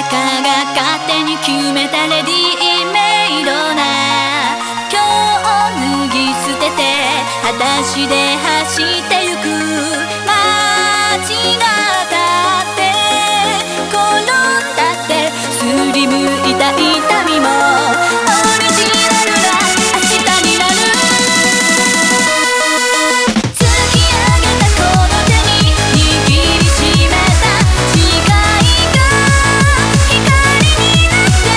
かが勝手に決めたレディメイドな今日を脱ぎ捨てて裸足で走ってゆく街が立って転んだってすりむいた痛みもオリジナルな明日になる突き上げたこの手に握りしめた誓いが光になって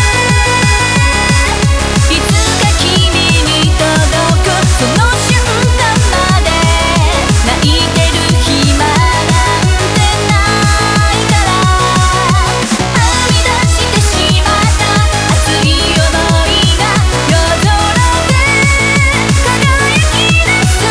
いつか君に届くその瞬間まで泣いてる暇なんてないからはみ出してしまった熱い想いが夜空で輝き出す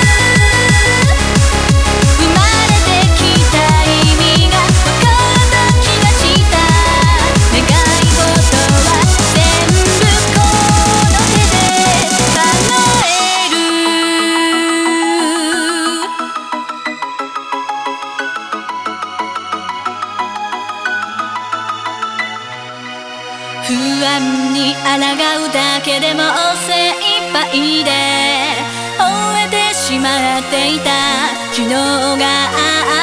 生まれてきた意味が分かった気がした願い事は全部この手で叶える不安に抗うだけでも精一杯で終えてしまっていた昨日が